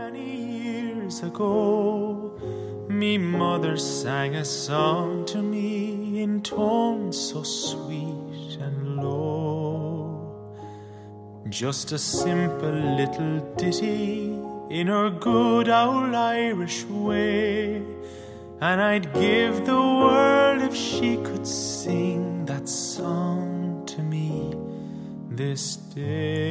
Many years ago, me mother sang a song to me in tones so sweet and low. Just a simple little ditty in her good old Irish way, and I'd give the world if she could sing that song to me this day.